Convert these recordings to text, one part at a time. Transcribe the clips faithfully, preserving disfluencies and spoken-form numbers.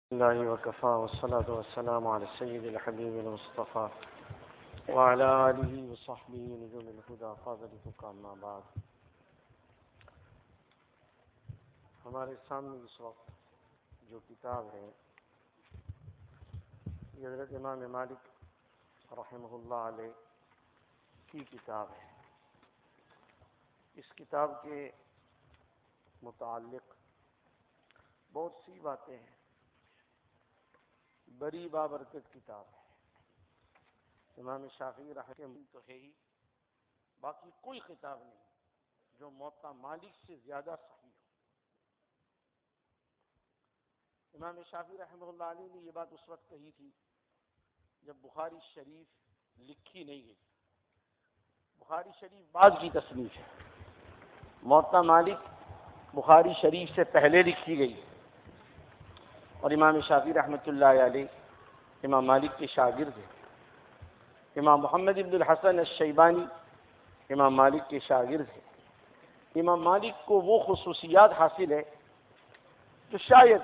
الله وكفى والصلاة والسلام على السيد الحبيب المصطفى وعلى آله وصحبه نجوم الهدى فاضلتك أما بعد. ہمارے سامنے اس وقت جو کتاب ہے یہ حضرت امام مالک رحمہ اللہ علیہ کی کتاب ہے. اس کتاب کے متعلق بہت سی باتیں ہیں. بڑی بابرکت کتاب ہے. امام شافعی رحمہ اللہ تو ہے ہی، باقی کوئی کتاب نہیں جو موطا مالک سے زیادہ صحیح ہو. امام شافعی رحمہ اللہ علیہ نے یہ بات اس وقت کہی تھی جب بخاری شریف لکھی نہیں گئی. بخاری شریف بعد کی تصنیف ہے. موطا مالک بخاری شریف سے پہلے لکھی گئی، اور امام شافعی رحمۃ اللہ علیہ امام مالک کے شاگرد ہیں. امام محمد بن الحسن الشیبانی امام مالک کے شاگرد ہیں. امام مالک کو وہ خصوصیات حاصل ہے جو شاید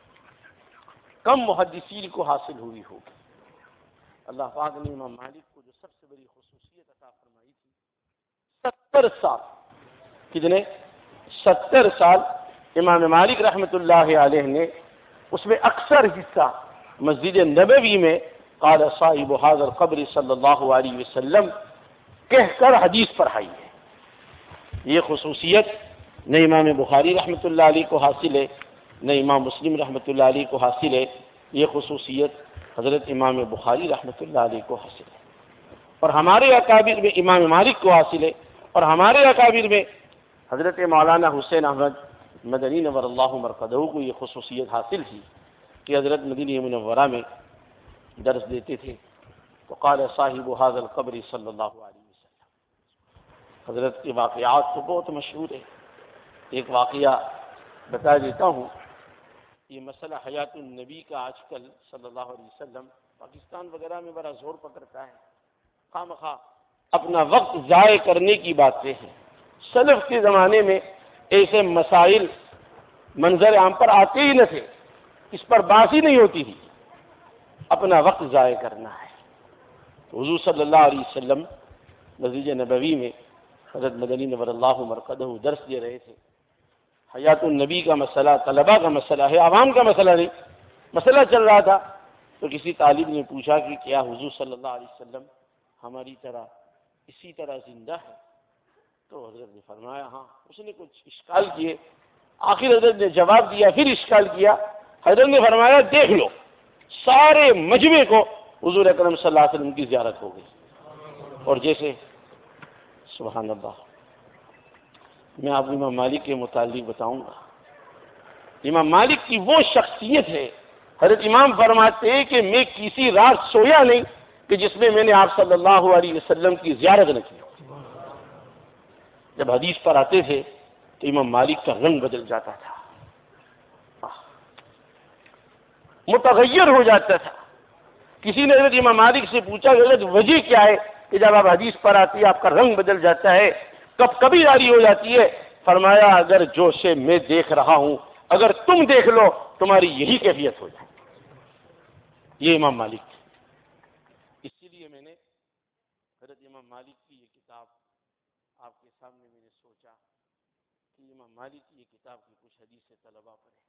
کم محدثین کو حاصل ہوئی ہوگی. اللہ پاک نے امام مالک کو جو سب سے بڑی خصوصیت عطا فرمائی تھی، ستر سال کتنے ستر سال امام مالک رحمۃ اللہ علیہ نے اس میں اکثر حصہ مسجد نبوی میں قال صاحب هذا القبر صلی اللہ علیہ وسلم کہہ کر حدیث پڑھائی ہے. یہ خصوصیت نہ امام بخاری رحمۃ اللہ علیہ کو حاصل ہے، نہ امام مسلم رحمۃ اللہ علیہ کو حاصل ہے. یہ خصوصیت حضرت امام بخاری رحمۃ اللہ علیہ کو حاصل ہے، اور ہمارے اکابر میں امام مالک کو حاصل ہے، اور ہمارے اکابر میں حضرت مولانا حسین احمد مدنی نور اللہ مرقدہ کو یہ خصوصیت حاصل تھی کہ حضرت مدینہ منورہ میں درس دیتے تھے تو قال صاحب هذا القبر صلی اللہ علیہ وسلم. حضرت کے واقعات تو بہت مشہور ہے. ایک واقعہ بتا دیتا ہوں. یہ مسئلہ حیات النبی کا آج کل صلی اللہ علیہ وسلم پاکستان وغیرہ میں بڑا زور پکڑتا ہے. خواہ مخواہ اپنا وقت ضائع کرنے کی باتیں ہیں. سلف کے زمانے میں ایسے مسائل منظر عام پر آتے ہی نہ تھے، اس پر بات ہی نہیں ہوتی تھی. اپنا وقت ضائع کرنا ہے. حضور صلی اللہ علیہ وسلم مسجد نبوی میں حضرت مدنی نور اللہ مرقدہ درس دے رہے تھے. حیات النبی کا مسئلہ طلباء کا مسئلہ ہے، عوام کا مسئلہ نہیں. مسئلہ چل رہا تھا تو کسی طالب نے پوچھا کہ کیا حضور صلی اللہ علیہ وسلم ہماری طرح اسی طرح زندہ ہے؟ تو حضرت نے فرمایا ہاں. اس نے کچھ اشکال کیے، آخر حضرت نے جواب دیا، پھر اشکال کیا. حضرت نے فرمایا دیکھ لو، سارے مجمع کو حضور اکرم صلی اللہ علیہ وسلم کی زیارت ہو گئی. اور جیسے سبحان اللہ، میں آپ کو امام مالک کے متعلق بتاؤں گا. امام مالک کی وہ شخصیت ہے، حضرت امام فرماتے ہیں کہ میں کسی رات سویا نہیں کہ جس میں میں نے آپ صلی اللہ علیہ وسلم کی زیارت نہ کی. جب حدیث پر آتے تھے تو امام مالک کا رنگ بدل جاتا تھا، متغیر ہو جاتا تھا. کسی نے حضرت امام مالک سے پوچھا کہ حضرت وجہ کیا ہے کہ جب آپ حدیث پر آتی ہے آپ کا رنگ بدل جاتا ہے، کب کبھی جاری ہو جاتی ہے؟ فرمایا اگر جو سے میں دیکھ رہا ہوں اگر تم دیکھ لو تمہاری یہی کیفیت ہو جائے. یہ امام مالک. اسی لیے میں نے حضرت امام مالک کی یہ کتاب آپ کے سامنے میں نے سوچا کہ امام مالک کی یہ کتاب کی کچھ حدیث طلباء پڑھیں.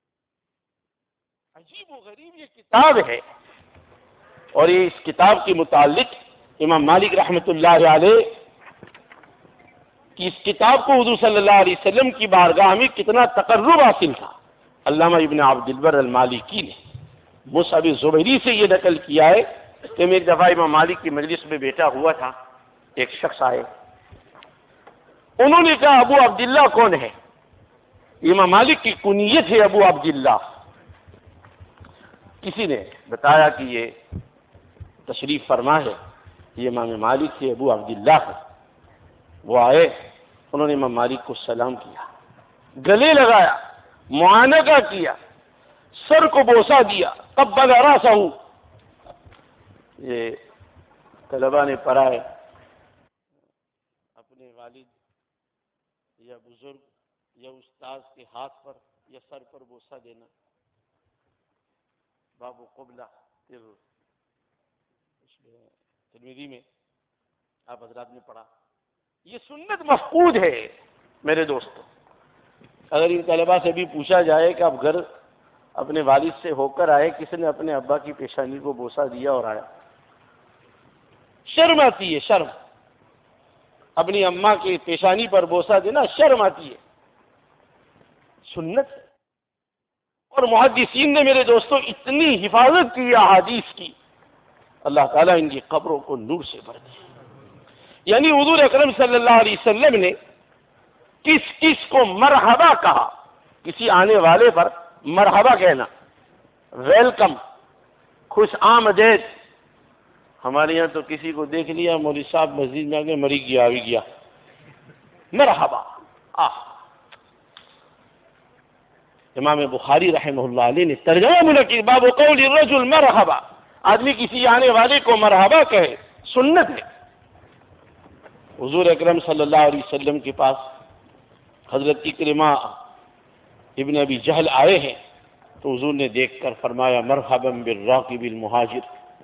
عجیب و غریب یہ کتاب ہے، اور یہ اس کتاب کے متعلق امام مالک رحمۃ اللہ علیہ کی اس کتاب کو حضور صلی اللہ علیہ وسلم کی بارگاہ میں کتنا تقرب حاصل تھا. علامہ ابن عبد البر المالکی نے مصعب زبیری سے یہ نقل کیا ہے کہ میں ایک دفعہ امام مالک کی مجلس میں بیٹھا ہوا تھا. ایک شخص آئے، انہوں نے کہا ابو عبداللہ کون ہے؟ امام مالک کی کنیت ہے ابو عبداللہ. کسی نے بتایا کہ یہ تشریف فرما ہے، یہ امام مالک سے ابو عبداللہ ہے. وہ آئے، انہوں نے امام مالک کو سلام کیا، گلے لگایا، معانقہ کیا، سر کو بوسہ دیا، قبل راسہ. یہ طلباء نے پڑھا ہے اپنے والد یا بزرگ یا استاذ کے ہاتھ پر یا سر پر بوسہ دینا. باب قبلہ ترمذی میں آپ حضرات نے پڑھا. یہ سنت مفقود ہے میرے دوستو. اگر ان طلباء سے بھی پوچھا جائے کہ آپ گھر اپنے والد سے ہو کر آئے, کس نے اپنے ابا کی پیشانی کو بوسہ دیا اور آیا, شرم آتی ہے, شرم. اپنی اماں کی پیشانی پر بوسہ دینا شرم آتی ہے. سنت. اور محدثین نے میرے دوستو اتنی حفاظت کی احادیث کی, اللہ تعالیٰ ان کی قبروں کو نور سے بھر دے. یعنی حضور اکرم صلی اللہ علیہ وسلم نے کس کس کو مرحبا کہا, کسی آنے والے پر مرحبا کہنا, ویلکم, خوش آمدید. ہمارے یہاں تو کسی کو دیکھ لیا مولوی صاحب مسجد میں آگے مری گیا آوی گیا, مرحبا. آہ. امام بخاری رحمہ اللہ علیہ نے ترجمہ منعقد باب قول الرجل مرحبا, آدمی کسی آنے والے کو مرحبا کہے, سنت ہے. حضور اکرم صلی اللہ علیہ وسلم کے پاس حضرت اکرمہ ابن ابی جہل آئے ہیں تو حضور نے دیکھ کر فرمایا مرحبا بالراکب المہاجر.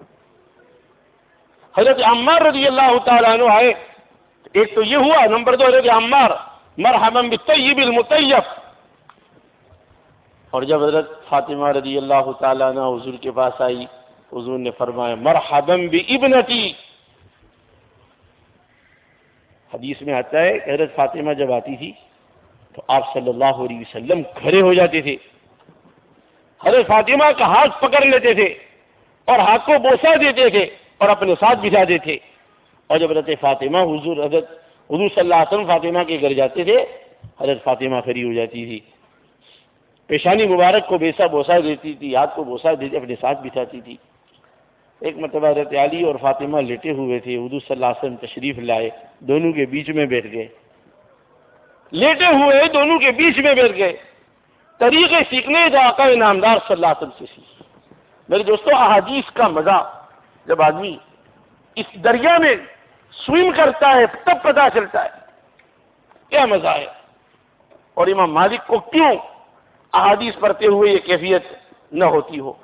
حضرت عمار رضی اللہ تعالیٰ عنہ آئے, ایک تو یہ ہوا, نمبر دو حضرت عمار مرحبا بالطیب المطیب. اور جب حضرت فاطمہ رضی اللہ تعالیٰ عنہ حضور کے پاس آئی, حضور نے فرمایا مرحبا بابنتی. حدیث میں آتا ہے کہ حضرت فاطمہ جب آتی تھی تو آپ صلی اللہ علیہ وسلم کھڑے ہو جاتے تھے, حضرت فاطمہ کا ہاتھ پکڑ لیتے تھے اور ہاتھ کو بوسہ دیتے تھے اور اپنے ساتھ بٹھاتے تھے. اور جب حضرت فاطمہ حضور حضرت حضور صلی اللہ علیہ وسلم فاطمہ کے گھر جاتے تھے, حضرت فاطمہ کھڑی ہو جاتی تھی, پیشانی مبارک کو بیسا بوسہ دیتی تھی, ہاتھ کو بوسہ دیتی, اپنے ساتھ بٹھاتی تھی. ایک مرتبہ حضرت علی اور فاطمہ لیٹے ہوئے تھے, حضور صلی اللہ علیہ وسلم تشریف لائے, دونوں کے بیچ میں بیٹھ گئے. لیٹے ہوئے دونوں کے بیچ میں بیٹھ گئے. طریقے سیکھنے جو آقا نامدار صلی اللہ علیہ وسلم سے سیکھ. میرے دوستو احادیث کا مزہ جب آدمی اس دریا میں سوئم کرتا ہے تب پتہ چلتا ہے کیا مزہ ہے. اور امام مالک کو کیوں احادیث پڑھتے ہوئے یہ کیفیت نہ ہوتی ہو.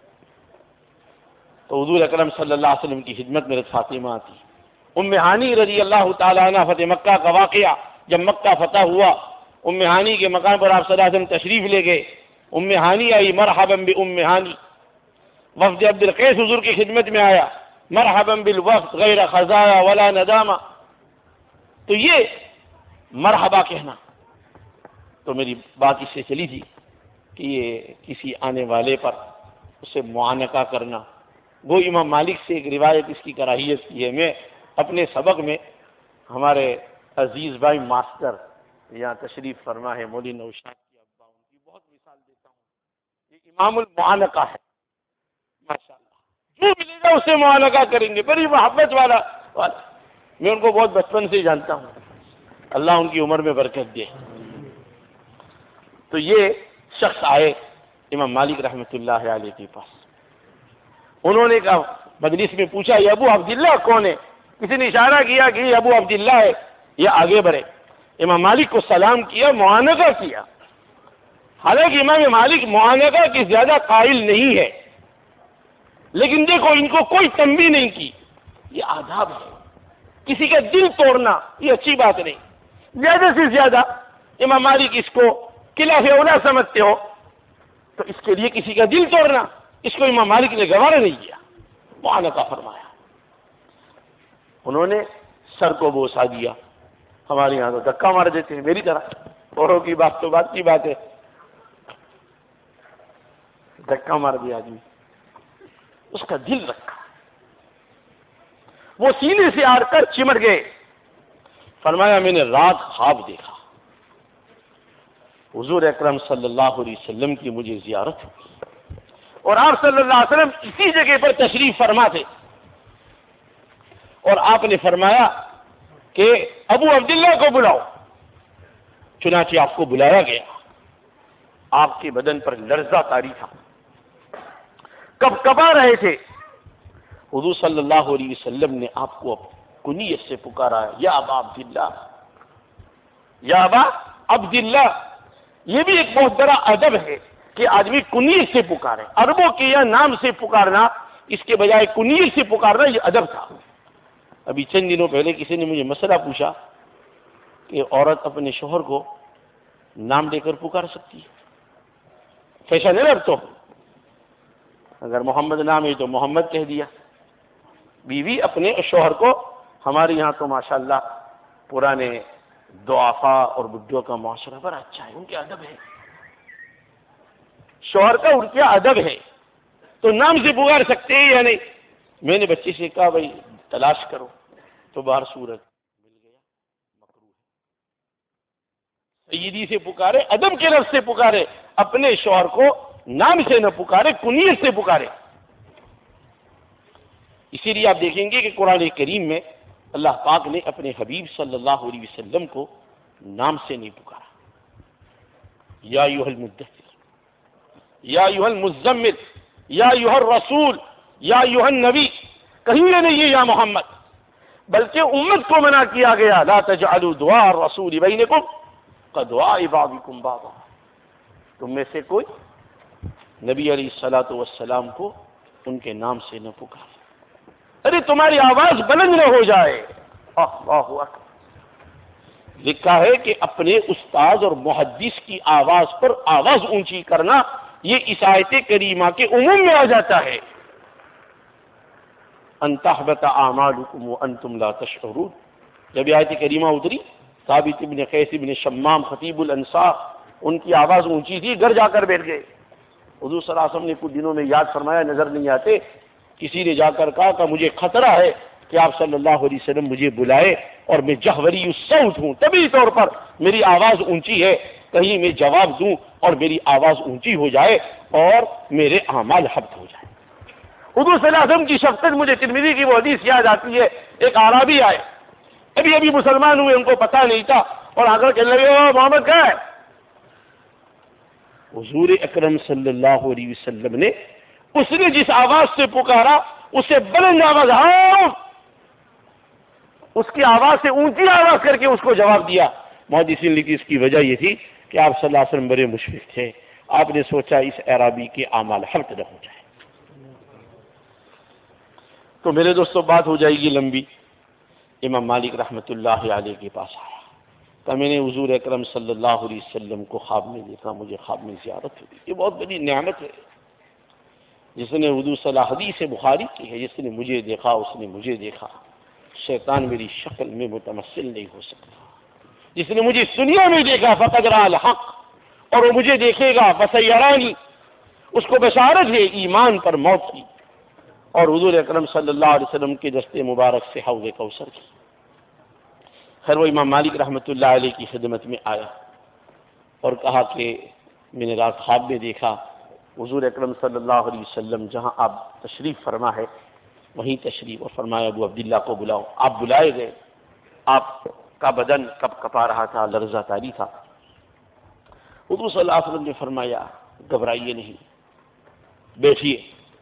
تو حضور اکرم صلی اللہ علیہ وسلم کی خدمت میں فاطمہ آتی. ام ہانی رضی اللہ تعالیٰ عنہ فتح مکہ کا واقعہ, جب مکہ فتح ہوا ام ہانی کے مقام پر آپ صلی اللہ علیہ وسلم تشریف لے گئے. ام ہانی آئی, مرحبا بام ہانی. وفد عبد القیس حضور کی خدمت میں آیا, مرحبا بالوفد غیر خزایا ولا ندامہ. تو یہ مرحبا کہنا. تو میری بات اس سے چلی تھی کہ یہ کسی آنے والے پر اسے معانقہ کرنا, وہ امام مالک سے ایک روایت اس کی کراہیت کی ہے. میں اپنے سبق میں ہمارے عزیز بھائی ماسٹر یہاں تشریف فرما ہے مولوی نوشاد کی ابا, ان کی بہت مثال دیتا ہوں. یہ امام المعانقہ ہے ماشاءاللہ, جو ملے گا اسے معانقہ کریں گے, بڑی محبت والا والا. میں ان کو بہت بچپن سے جانتا ہوں, اللہ ان کی عمر میں برکت دے. تو یہ شخص آئے امام مالک رحمۃ اللہ علیہ کے پاس. انہوں نے کہا, مجلس میں پوچھا یہ ابو عبداللہ کون ہے؟ کسی نے اشارہ کیا کہ یہ ابو عبداللہ ہے, یہ آگے بڑھے. امام مالک کو سلام کیا, معانقہ کیا. حالانکہ امام مالک معانقہ کی زیادہ قائل نہیں ہے, لیکن دیکھو ان کو کوئی تنبیہ نہیں کی. یہ آداب ہے. کسی کا دل توڑنا یہ اچھی بات نہیں. زیادہ سے زیادہ امام مالک اس کو خلاف اولا سمجھتے ہو تو اس کے لیے کسی کا دل توڑنا, اس کو امام مالک نے گوارا نہیں کیا, معانقہ فرمایا. انہوں نے سر کو بوسہ دیا. ہمارے یہاں تو دھکا مار دیتے ہیں میری طرح, اوروں کی بات تو بات کی بات ہے, دھکا مار دیا آدمی. اس کا دل رکھا, وہ سینے سے آڑ کر چمٹ گئے. فرمایا میں نے رات خواب دیکھا, حضور اکرم صلی اللہ علیہ وسلم کی مجھے زیارت ہوئی اور آپ صلی اللہ علیہ وسلم اسی جگہ پر تشریف فرما تھے. اور آپ نے فرمایا کہ ابو عبداللہ کو بلاؤ. چنانچہ آپ کو بلایا گیا. آپ کے بدن پر لرزہ طاری تھا, کب کبا رہے تھے. حضور صلی اللہ علیہ وسلم نے آپ کو کنیت سے پکارا, یا ابا عبداللہ, یا ابا عبداللہ. یہ بھی ایک بہت بڑا ادب ہے کہ آدمی کنیت سے پکارے. عربوں کے یا نام سے پکارنا اس کے بجائے کنیت سے پکارنا یہ ادب تھا. ابھی چند دنوں پہلے کسی نے مجھے مسئلہ پوچھا کہ عورت اپنے شوہر کو نام دے کر پکار سکتی ہے؟ فیشن ہے نا اب تو. اگر محمد نام ہے تو محمد کہہ دیا. بیوی اپنے شوہر کو، ہمارے یہاں تو ماشاءاللہ پرانے ضعفاء اور بڈھوں کا معاشرہ بڑا اچھا ہے، ان کے ادب ہے، شوہر کا ان کا ادب ہے، تو نام سے پکار سکتے ہیں یا نہیں. میں نے بچے سے کہا بھائی تلاش کرو، تو باہر صورت مل گیا، مکروہ ہے. سیدی سے پکارے، ادب کے لفظ سے پکارے، اپنے شوہر کو نام سے نہ پکارے، کنیت سے پکارے. اسی لیے آپ دیکھیں گے کہ قرآن کریم میں اللہ پاک نے اپنے حبیب صلی اللہ علیہ وسلم کو نام سے نہیں پکارا. یا ایھا المدثر، یا ایھا المزمل، یا ایھا الرسول، یا ایھا النبی، کہیں یہ نہیں ہے یا محمد، بلکہ امت کو منع کیا گیا لا تجعلوا دعاء الرسول بینکم کدعاء بعضکم بعضا. تم میں سے کوئی نبی علیہ الصلوۃ والسلام کو ان کے نام سے نہ پکارے. ارے تمہاری آواز بلند نہ ہو جائے. اللہ اکبر. لکھا ہے کہ اپنے استاد اور محدث کی آواز پر آواز اونچی کرنا یہ اس آیت کریمہ کے عموم میں آ جاتا ہے. ان تحبط اعمالکم وانتم لا تشعرون. جب یہ آیت کریمہ اتری، ثابت بن قیس بن شمام خطیب الانصار، ان کی آواز اونچی تھی، گھر جا کر بیٹھ گئے. حضور صلی اللہ علیہ وسلم نے کچھ دنوں میں یاد فرمایا نظر نہیں آتے. کسی نے جا کر کہا کہ مجھے خطرہ ہے کہ آپ صلی اللہ علیہ وسلم مجھے بلائے اور میں جہوری الصوت ہوں، طبی طور پر میری آواز اونچی ہے، کہیں میں جواب دوں اور میری آواز اونچی ہو جائے اور میرے اعمال حبط ہو جائے. حضور صلی اللہ علیہ وسلم کی شفقت مجھے ترمذی کی وہ حدیث یاد آتی ہے. ایک اعرابی آئے، ابھی ابھی مسلمان ہوئے، ان کو پتہ نہیں تھا، اور آ کر کہنے لگے او محمد کہاں ہے؟ حضور اکرم صلی اللہ علیہ وسلم نے اس نے جس آواز سے پکارا اس سے بلند آواز، ہاں، اس کی آواز سے اونچی آواز کر کے اس کو جواب دیا. محدثین لکھی اس کی وجہ یہ تھی کہ آپ صلی اللہ علیہ وسلم بڑے مشفق تھے. آپ نے سوچا اس اعرابی کے اعمال حبط نہ ہو جائے. تو میرے دوستوں بات ہو جائے گی لمبی. امام مالک رحمۃ اللہ علیہ کے پاس آیا تو میں نے حضور اکرم صلی اللہ علیہ وسلم کو خواب میں دیکھا. مجھے خواب میں زیارت ہوئی. یہ بہت بڑی نعمت ہے. جس نے حضور صلی اللہ حدیث بخاری کی ہے، جس نے مجھے دیکھا اس نے مجھے دیکھا. شیطان میری شکل میں متمثل نہیں ہو سکتا. جس نے مجھے دنیا میں دیکھا فقد رأى الحق، اور وہ مجھے دیکھے گا فسیرانی، اس کو بشارت ہے ایمان پر موت کی اور حضور اکرم صلی اللہ علیہ وسلم کے دست مبارک سے حوض کوثر کی. خیر وہ امام مالک رحمۃ اللہ علیہ کی خدمت میں آیا اور کہا کہ میں نے رات خواب میں دیکھا حضور اکرم صلی اللہ علیہ وسلم جہاں آپ تشریف فرما ہے وہیں تشریف، اور فرمایا ابو عبداللہ کو بلاؤ. آپ بلائے گئے. آپ کا بدن کپ کپا رہا تھا، لرزہ طاری تھا. حضور صلی اللہ علیہ وسلم نے فرمایا گھبرائیے نہیں، بیٹھیے.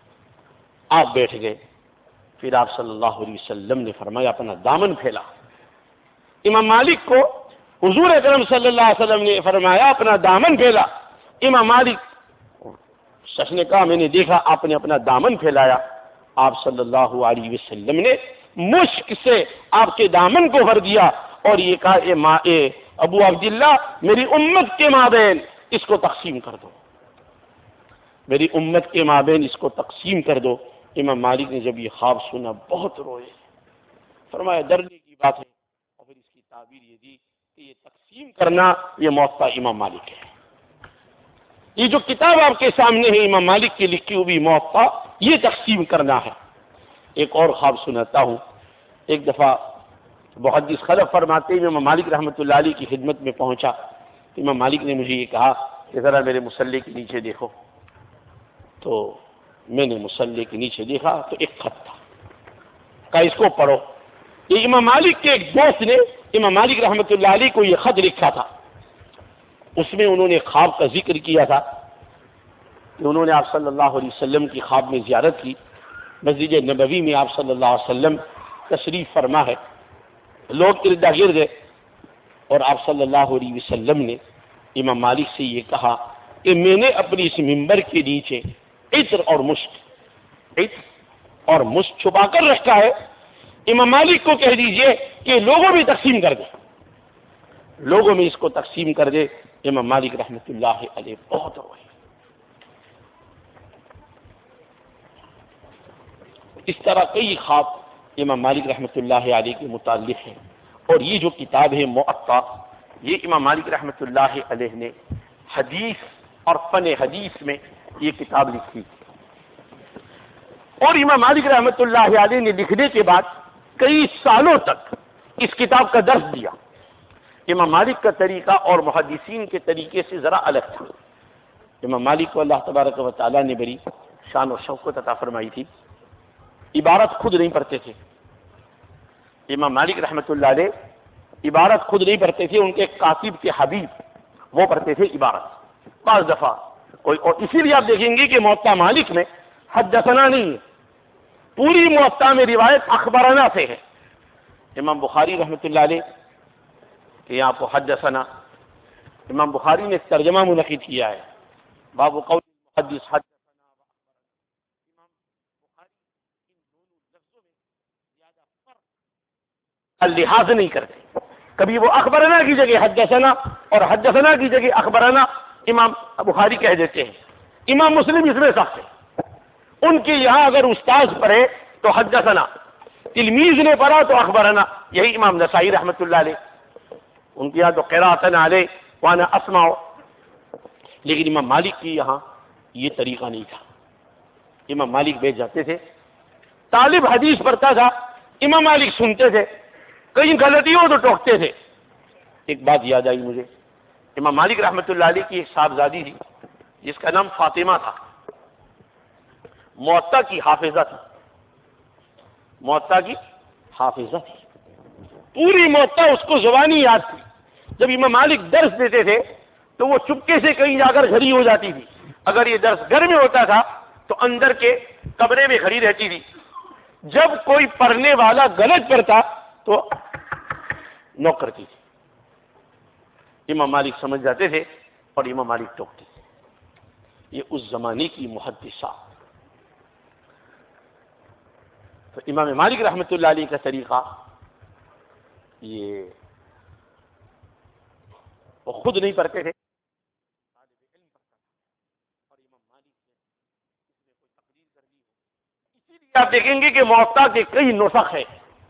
آپ بیٹھ گئے. پھر آپ صلی اللہ علیہ وسلم نے فرمایا اپنا دامن پھیلا. امام مالک کو حضور اکرم صلی اللہ علیہ وسلم نے فرمایا اپنا دامن پھیلا. امام مالک شخص نے کہا میں نے دیکھا آپ نے اپنا دامن پھیلایا. آپ صلی اللہ علیہ وسلم نے مشک سے آپ کے دامن کو بھر دیا اور یہ کہا اے ما اے ابو عبداللہ میری امت کے مابین اس کو تقسیم کر دو، میری امت کے مابین اس کو تقسیم کر دو. امام مالک نے جب یہ خواب سنا بہت روئے. فرمایا ڈرنے کی بات ہے. اور پھر اس کی تعبیر یہ دی کہ یہ تقسیم کرنا یہ موطا امام مالک ہے. یہ جو کتاب آپ کے سامنے ہے امام مالک کی لکھی ہوئی موطا، یہ تقسیم کرنا ہے. ایک اور خواب سناتا ہوں. ایک دفعہ محدث خلف فرماتے ہیں امام مالک رحمۃ اللہ علیہ کی خدمت میں پہنچا. امام مالک نے مجھے یہ کہا کہ ذرا میرے مصلی کے نیچے دیکھو. تو میں نے مصلی کے نیچے دیکھا تو ایک خط تھا. کہا اس کو پڑھو. یہ امام مالک کے ایک دوست نے امام مالک رحمۃ اللہ علیہ کو یہ خط لکھا تھا. اس میں انہوں نے خواب کا ذکر کیا تھا کہ انہوں نے آپ صلی اللہ علیہ وسلم کی خواب میں زیارت کی. مسجد نبوی میں آپ صلی اللہ علیہ وسلم تشریف فرما ہے. لوگ ارد گرد گئے اور آپ صلی اللہ علیہ وسلم نے امام مالک سے یہ کہا کہ میں نے اپنی اس ممبر کے نیچے عطر اور مشک عطر اور مشک چھپا کر رکھا ہے، امام مالک کو کہہ دیجئے کہ لوگوں میں تقسیم کر دے، لوگوں میں اس کو تقسیم کر دے۔ امام مالک رحمۃ اللہ علیہ بہت روئے۔ اس طرح کئی خواب امام مالک رحمۃ اللہ علیہ کے متعلق ہیں، اور یہ جو کتاب ہے موطا، یہ امام مالک رحمۃ اللہ علیہ نے حدیث اور فن حدیث میں یہ کتاب لکھی، اور امام مالک رحمۃ اللہ علیہ نے لکھنے کے بعد کئی سالوں تک اس کتاب کا درس دیا۔ امام مالک کا طریقہ اور محدثین کے طریقے سے ذرا الگ تھا۔ امام مالک کو اللہ تبارک و تعالیٰ نے بڑی شان و شوکت عطا فرمائی تھی، عبارت خود نہیں پڑھتے تھے۔ امام مالک رحمۃ اللہ علیہ عبارت خود نہیں پڑھتے تھے، ان کے کاتب کے حبیب وہ پڑھتے تھے عبارت بعض دفعہ کوئی، اور اسی لیے آپ دیکھیں گے کہ موطا مالک میں حدثنا نہیں ہے، پوری موطا میں روایت اخبرنا سے ہے۔ امام بخاری رحمۃ اللہ علیہ کہ یہاں کو حدثنا، امام بخاری نے ترجمہ منعقد کیا ہے، باب قول المحدث حدثنا۔ امام بخاری ان دونوں لفظوں میں زیادہ فرق کا لحاظ نہیں کرتے، کبھی وہ اخبرنا کی جگہ حدثنا اور حدثنا کی جگہ اخبرنا امام بخاری کہہ دیتے ہیں۔ امام مسلم اس میں سخت ہے، ان کے یہاں اگر استاذ پڑھے تو حدثنا، تلمیذ نے پڑھا تو اخبرنا۔ یہی امام نسائی رحمۃ اللہ علیہ، ان کے یہاں تو قراءتن علیہ وانا اسمع، لیکن امام مالک کی یہاں یہ طریقہ نہیں تھا۔ امام مالک بیٹھ جاتے تھے، طالب حدیث پڑھتا تھا، امام مالک سنتے تھے، کہیں غلطی ہو تو ٹوکتے تھے۔ ایک بات یاد آئی مجھے، امام مالک رحمۃ اللہ علیہ کی ایک صاحبزادی تھی جس کا نام فاطمہ تھا، موطا کی حافظہ تھی، موطا کی حافظہ تھی، پوری موطا اس کو زبانی یاد تھی۔ جب امام مالک درس دیتے تھے تو وہ چپکے سے کہیں جا کر کھڑی ہو جاتی تھی، اگر یہ درس گھر میں ہوتا تھا تو اندر کے کمرے میں کھڑی رہتی تھی، جب کوئی پڑھنے والا غلط پڑھتا تو نوک کرتی تھی۔ امام مالک سمجھ جاتے تھے اور امام مالک ٹوکتے تھے۔ یہ اس زمانے کی محدثہ۔ تو امام مالک رحمۃ اللہ علیہ کا طریقہ یہ وہ خود نہیں پڑھتے تھے، طالب علم پڑھتا تھا، اور امام مالک نے اس میں کوئی تقریر کر دی ہو۔ اسی لیے آپ دیکھیں گے کہ موطا کے کئی نسخ ہیں،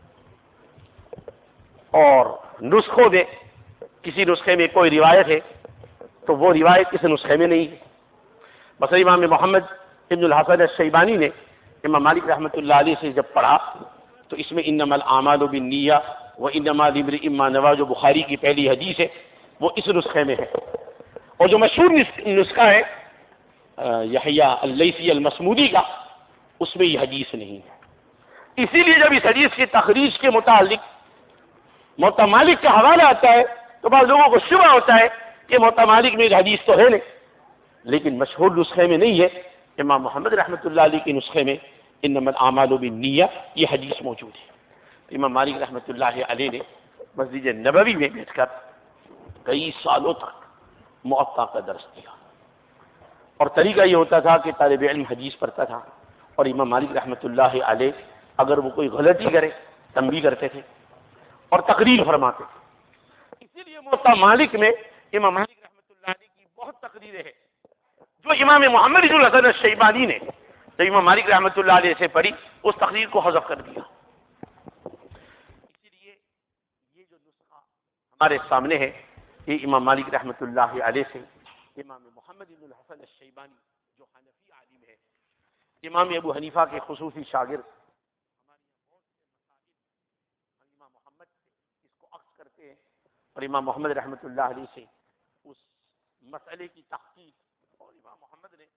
اور نسخوں میں کسی نسخے میں کوئی روایت ہے تو وہ روایت اس نسخے میں نہیں ہے۔ مثلا امام محمد ابن الحسن الشیبانی نے امام مالک رحمۃ اللہ علیہ سے جب پڑھا تو اس میں انما الاعمال بالنیہ وانما لامرئ ما نوى جو بخاری کی پہلی حدیث ہے وہ اس نسخے میں ہے، اور جو مشہور نسخہ ہے یحییٰ اللیثی المصمودی کا، اس میں یہ حدیث نہیں ہے۔ اسی لیے جب اس حدیث کی تخریج کے متعلق موطا مالک کا حوالہ آتا ہے تو بعض لوگوں کو شبہ ہوتا ہے کہ موطا مالک میں ایک حدیث تو ہے نہیں، لیکن مشہور نسخے میں نہیں ہے۔ امام محمد رحمۃ اللہ علیہ کے نسخے میں انما الاعمال بالنیہ یہ حدیث موجود ہے۔ امام مالک رحمۃ اللہ علیہ نے مسجد نبوی میں بیٹھ کر کئی سالوں تک موطا کا درس دیا، اور طریقہ یہ ہوتا تھا کہ طالب علم حدیث پڑھتا تھا اور امام مالک رحمۃ اللہ علیہ اگر وہ کوئی غلطی کرے تنبیہ کرتے تھے اور تقریر فرماتے تھے۔ اسی لیے موطا مالک میں امام مالک رحمۃ اللہ علیہ کی بہت تقریریں ہیں جو امام محمد ابن الحسن الشیبانی نے جب امام مالک رحمۃ اللہ علیہ سے پڑھی اس تقریر کو حذف کر دیا۔ اسی لیے یہ جو نسخہ ہمارے سامنے ہے یہ امام مالک رحمۃ اللہ علیہ سے امام محمد ابن الحسن الشیبانی جو حنفی عالم ہے، امام ابو حنیفہ کے خصوصی شاگرد، ہمارے بہت سے مسائل امام محمد سے اس کو عکس کرتے ہیں، اور امام محمد رحمۃ اللہ علیہ سے اس مسئلے کی تحقیق، اور امام محمد نے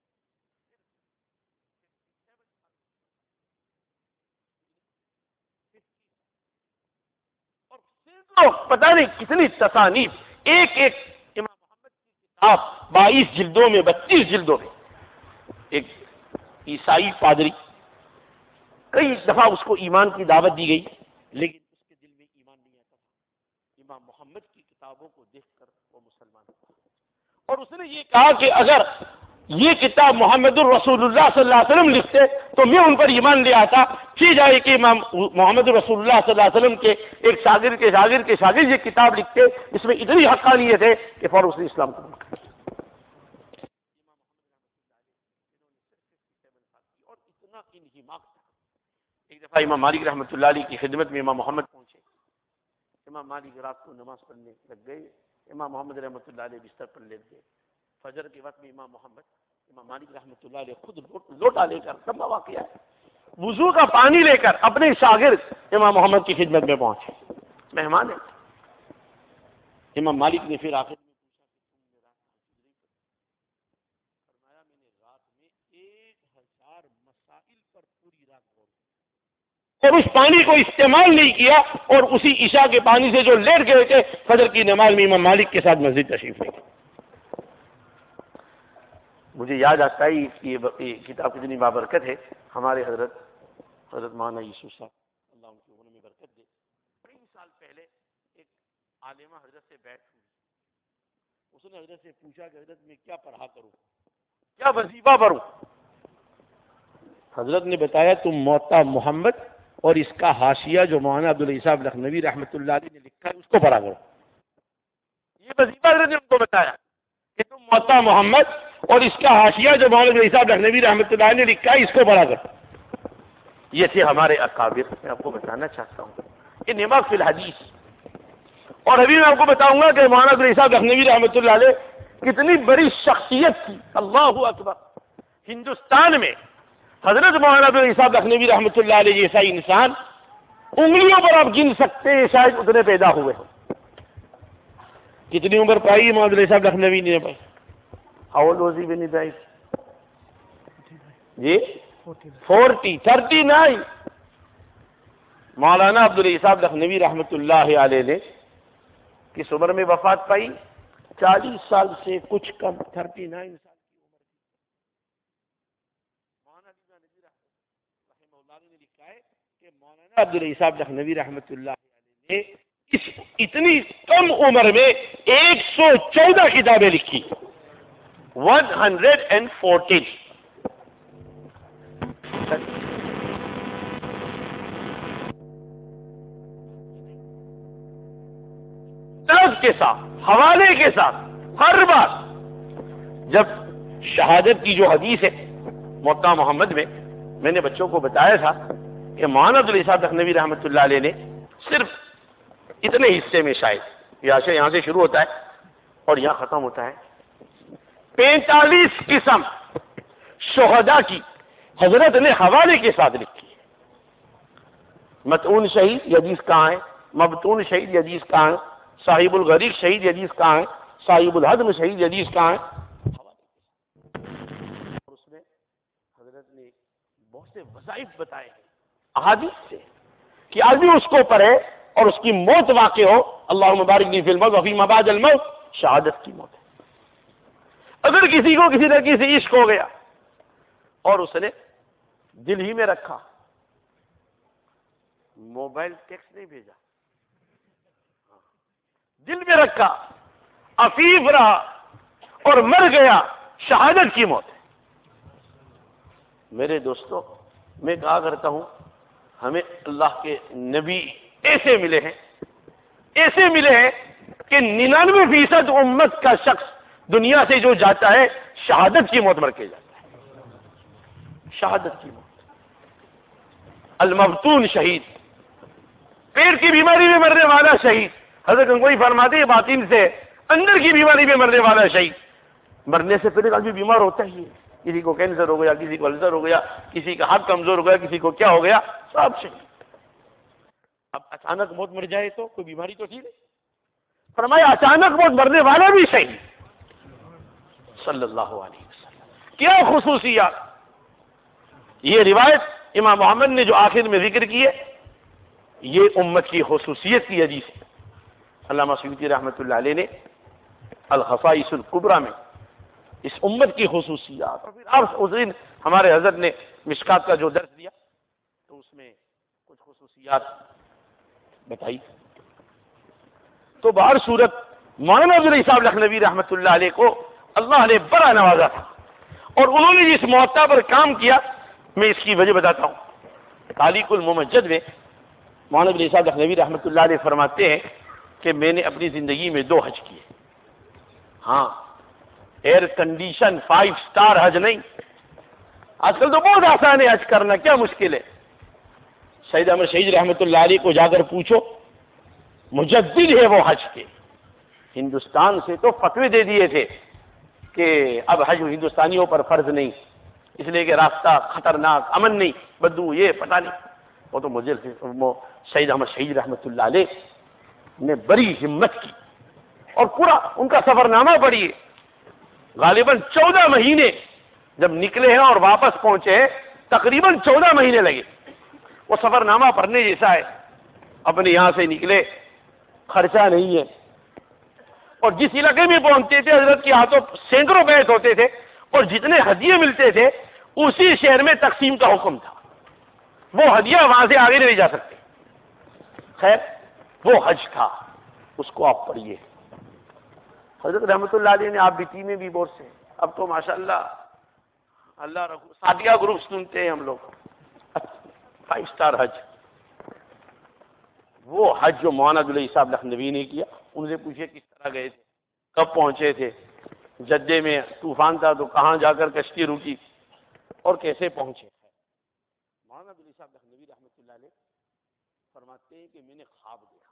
اور پتہ نہیں کتنی تصانیف، ایک ایک امام محمد کی کتاب بائیس جلدوں میں، بتیس جلدوں میں۔ ایک عیسائی پادری، کئی دفعہ اس کو ایمان کی دعوت دی گئی لیکن اس کے دل میں ایمان نہیں آتا تھا۔ امام محمد کی کتابوں کو دیکھ کر وہ مسلمان ہوا، اور اس نے یہ کہا کہ اگر یہ کتاب محمد الرسول اللہ صلی اللہ علیہ وسلم لکھتے تو میں ان پر ایمان لے آتا. کی جائے کہ امام محمد رسول اللہ صلی اللہ علیہ وسلم کے ایک شاگرد کے شاگرد کے شاگرد یہ کتاب لکھتے, اس میں اتنی حقانیت ہے کہ فوراً اس نے اسلام قبول کر اور اتنا انہماک تھا. ایک دفعہ امام مالک رحمۃ اللہ علیہ کی خدمت میں امام محمد پہنچے. امام مالک رات کو نماز پڑھنے لگ گئے. امام محمد رحمۃ اللہ علیہ بستر پر لیٹ گئے. فجر کے وقت میں امام محمد امام مالک رحمۃ اللہ علیہ خود لوٹا لے کر, لمبا واقعہ ہے, وضو کا پانی لے کر اپنے شاگرد امام محمد کی خدمت میں پہنچے. مہمان ہے. امام مالک نے پھر آخر میں پوچھا کہ تم نے رات فرمایا میں نے رات میں ایک ہزار مسائل پر پوری رات غور کیا اور اس پانی کو استعمال نہیں کیا, اور اسی عشاء کے پانی سے جو لیٹ گئے تھے فجر کی نماز میں امام مالک کے ساتھ مسجد تشریف لے گئے. مجھے یاد آتا ہے کہ یہ کتاب کتنی بابرکت ہے. ہمارے حضرت حضرت مولانا یوسف صاحب اللہ ان کے عمر میں برکت دے, کئی سال پہلے ایک عالمہ حضرت سے بیٹھ ہوئی. اس نے حضرت سے پوچھا کہ حضرت میں کیا پڑھا کروں, کیا وظیفہ پڑھوں. حضرت نے بتایا تم موطا محمد اور اس کا حاشیہ جو مولانا عبدالعزیز صاحب لکھنوی رحمۃ اللہ علیہ نے لکھا ہے اس کو پڑھا کرو. یہ وظیفہ حضرت نے ان کو بتایا کہ تم موطا محمد اور اس کا حاشیہ جو مولانا عبدالعزیز صاحب لکھنوی رحمۃ اللہ علیہ نے لکھا ہے اس کو پڑھا کرو. یہ تھے ہمارے اکابر. میں آپ کو بتانا چاہتا ہوں کہ نماز فی الحدیث. اور ابھی میں آپ کو بتاؤں گا کہ مولانا عبدالعزیز صاحب لکھنوی رحمۃ اللہ علیہ کتنی بڑی شخصیت تھی. اللہ اکبر. ہندوستان میں حضرت مولانا عبدالعزیز صاحب لکھنوی رحمۃ اللہ علیہ جیسا انسان انگلیوں پر آپ گن سکتے ہیں, شاید اتنے پیدا ہوئے ہوں. کتنی عمر پائی مولانا عبدالعزیز صاحب لکھنوی نے پائی؟ ہاؤ لوزی بھی نہیں پائی جی forty thirty nine. Maulana Abdul Aziz صاحب لکھنوی رحمۃ اللہ علیہ نے کس عمر میں وفات پائی؟ چالیس سال سے کچھ کم, تھرٹی نائن سال کی عمر. مولانا رحمہ اللہ نے لکھا ہے کہ مولانا عبدالعزیز صاحب لکھنوی رحمۃ اللہ علیہ نے اس اتنی کم عمر میں ایک سو چودہ کتابیں لکھی. One hundred and fourteen. کے ساتھ حوالے کے ساتھ ہر بار جب شہادت کی جو حدیث ہے موطا محمد میں, میں نے بچوں کو بتایا تھا کہ مولانا عبدالعزیز صاحب لکھنوی رحمۃ اللہ علیہ نے صرف اتنے حصے میں, شاید یہ یہاں سے شروع ہوتا ہے اور یہاں ختم ہوتا ہے, پینتالیس قسم شہداء کی حضرت نے حوالے کے ساتھ لکھی ہے. متعون شہید یہ حدیث کہاں ہے, مبتون شہید یہ حدیث کہاں ہے, صاحب الغریق شہید یہ حدیث کہاں ہے, صاحب الحدم شہید یہ حدیث کہاں ہے. اور اس میں حضرت نے بہت سے وظائف بتائے ہیں احادیث سے کہ آدمی اس کو پڑھے اور اس کی موت واقع ہو. اللہم بارک لی فی الموت وفی ما بعد الموت, شہادت کی موت ہے. اگر کسی کو کسی لڑکی سے عشق ہو گیا اور اس نے دل ہی میں رکھا, موبائل ٹیکسٹ نہیں بھیجا, دل میں رکھا, عفیف رہا اور مر گیا, شہادت کی موت ہے. میرے دوستو, میں کہا کرتا ہوں ہمیں اللہ کے نبی ایسے ملے ہیں ایسے ملے ہیں کہ ننانوے فیصد امت کا شخص دنیا سے جو جاتا ہے شہادت کی موت مر کے جاتا ہے. شہادت کی موت. المبتون شہید, پیٹ کی بیماری میں مرنے والا شہید. حضرت گنگوئی فرماتے ہیں باطن سے اندر کی بیماری میں مرنے والا شہید. مرنے سے پہلے آدمی بیمار ہوتا ہی ہے, کسی کو کینسر ہو گیا, کسی کو السر ہو گیا, کسی کا ہاتھ کمزور ہو گیا, کسی کو کیا ہو گیا, سب شہید. اب اچانک موت مر جائے تو کوئی بیماری تو تھی نہیں. فرمایا اچانک موت مرنے والا بھی شہید صلی اللہ علیہ وسلم. کیا خصوصیات. یہ روایت امام محمد نے جو آخر میں ذکر کی ہے یہ امت کی خصوصیت کی حدیث ہے. علامہ سیوطی رحمۃ اللہ علیہ نے الخصائص الکبریٰ میں اس امت کی خصوصیات, اور پھر آپ اس دن ہمارے حضرت نے مشکات کا جو درس دیا تو اس میں کچھ خصوصیات بتائی. تو بہر صورت مولانا عبدالعزیز صاحب لکھنوی رحمۃ اللہ علیہ کو اللہ نے بڑا نوازا تھا، اور انہوں نے جس موطا پر کام کیا میں اس کی وجہ بتاتا ہوں۔ تعلیق الممجد میں مولانا عبد الصمد لکھنوی رحمۃ اللہ علیہ فرماتے ہیں کہ میں نے اپنی زندگی میں دو حج کیے۔ ہاں، ایئر کنڈیشن فائیو سٹار حج نہیں، آج کل تو بہت آسان ہے حج کرنا، کیا مشکل ہے؟ سید احمد شہید رحمۃ اللہ علیہ کو جا کر پوچھو، مجدد ہے وہ حج کے، ہندوستان سے تو فتوے دے دیے تھے کہ اب حج ہندوستانیوں پر فرض نہیں، اس لیے کہ راستہ خطرناک، امن نہیں، بدو یہ پتہ نہیں۔ وہ تو مجھے سید احمد شہید رحمۃ اللہ علیہ نے بڑی ہمت کی، اور پورا ان کا سفر نامہ پڑھیے، غالباً چودہ مہینے جب نکلے ہیں اور واپس پہنچے ہیں، تقریباً چودہ مہینے لگے۔ وہ سفر نامہ پڑھنے جیسا ہے، اپنے یہاں سے نکلے، خرچہ نہیں ہے، اور جس علاقے میں پہنچتے تھے حضرت کے ہاتھوں سینکڑوں بیت ہوتے تھے، اور جتنے ہدیے ملتے تھے اسی شہر میں تقسیم کا حکم تھا، وہ ہدیہ وہاں سے آگے نہیں جا سکتے۔ خیر، وہ حج تھا، اس کو آپ پڑھیے۔ حضرت رحمۃ اللہ علیہ نے آپ بیٹی میں بھی بہت سے، اب تو ماشاءاللہ اللہ رکھو، ساتھیہ گروپ سنتے ہیں ہم لوگ، فائیو سٹار حج۔ وہ حج جو مولانا عبد الصمد لکھنوی نے کیا، ان سے پوچھے کس طرح گئے تھے، کب پہنچے تھے، جدے میں طوفان تھا تو کہاں جا کر کشتی رکی، اور کیسے پہنچے۔ مولانا عبد الصمد لکھنوی رحمۃ اللہ علیہ فرماتے ہیں کہ میں نے خواب دیکھا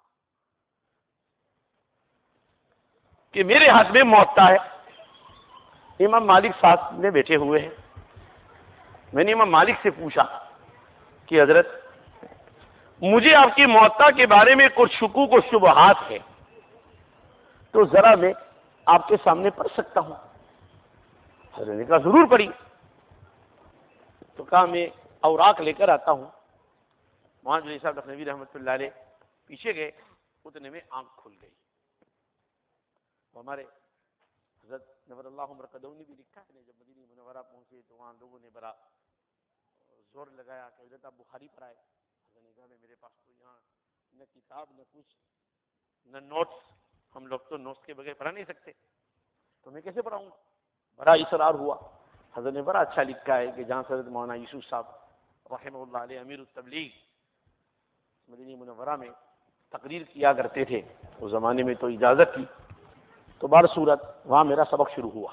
کہ میرے ہاتھ میں موطا ہے، امام مالک ساتھ میں بیٹھے ہوئے ہیں۔ میں نے امام مالک سے پوچھا کہ حضرت مجھے آپ کی موطا کے بارے میں کچھ شکوک و شبہات ہے، تو ذرا میں آپ کے سامنے پڑھ سکتا ہوں؟ حضرت نے کہا ضرور پڑھی۔ تو کہا میں اوراق لے کر آتا ہوں۔ مولانا عبد الصمد لکھنوی رحمۃ اللہ علیہ پیچھے گئے، اتنے میں آنکھ کھل گئی۔ ہمارے حضرت نور اللہ مرقدوں نے بھی لکھا ہے، جب مدینہ منورہ پہنچے تو وہاں لوگوں نے بڑا زور لگایا کہ حضرت آپ بخاری پر آئے۔ حضرت نے کہا میرے پاس تو یہاں نہ کتاب نہ کچھ نہ نوٹس، ہم لوگ تو نوٹس کے بغیر پڑھا نہیں سکتے، تو میں کیسے پڑھاؤں گا؟ بڑا اصرار ہوا۔ حضرت نے بڑا اچھا لکھا ہے کہ جہاں حضرت مولانا یوسف صاحب رحمہ اللہ علیہ امیر التبلیغ مدینہ منورہ میں تقریر کیا کرتے تھے، اس زمانے میں تو اجازت تھی، تو بار صورت وہاں میرا سبق شروع ہوا۔